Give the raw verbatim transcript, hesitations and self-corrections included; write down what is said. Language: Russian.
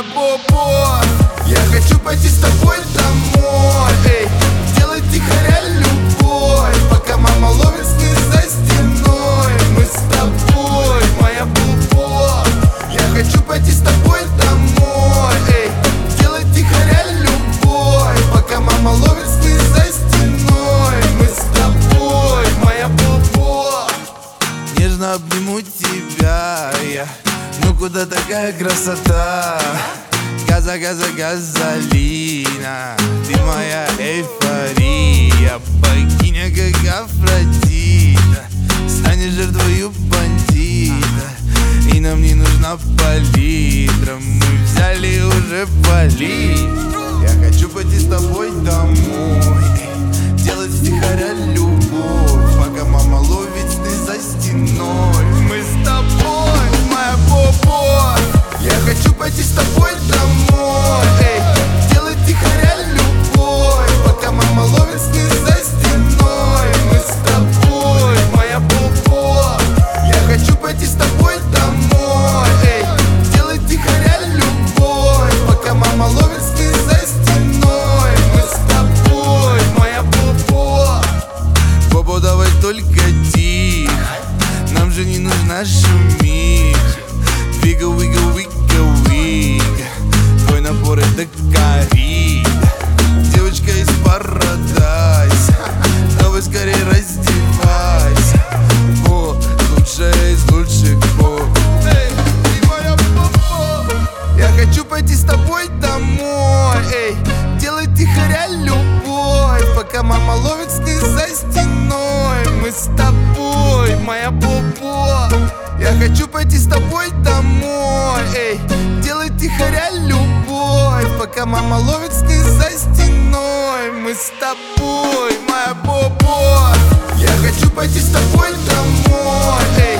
моя попо. Я хочу пойти с тобой домой, эй, сделать тихоря любовь, пока мама ловит сны за стеной. Мы с тобой, моя попо. Я хочу пойти с тобой домой, эй, сделать тихоря любовь, пока мама ловит сны за стеной. Мы с тобой, моя попо. Нежно обниму тебя я. Ну куда такая красота? Газа, газа, газолина. Ты моя эйфория, богиня как Афродита. Станешь жертвою бандита, и нам не нужна палитра. Мы взяли уже палитру. Я хочу пойти с тобой домой, делать втихаря любовь, пока мама ловит сны за стеной. Мы с тобой, моя попо. Я хочу пойти с тобой домой, эй, делать тихоря любовь, пока мама ловит сны за стеной. Мы с тобой, моя попо. Я хочу пойти с тобой домой, эй, делать тихоря любовь, пока мама ловит сны за стеной. Мы с тобой, моя попо. Попо, давай только тихо, нам же не нужна шумиха. Вига, вига, вига, вига, твой напор это коррида. Девочка из Парадайса, давай скорее раздевайся. О, лучшая из лучших, о. Эй, ты моя попо. Я хочу пойти с тобой домой, эй, делать тихоря любовь, пока мама ловит сны за стеной. Мы с тобой, моя попо. Я хочу пойти с тобой домой, эй, делать тихоря любовь, пока мама ловит сны за стеной. Мы с тобой, моя попо. Я хочу пойти с тобой домой, эй.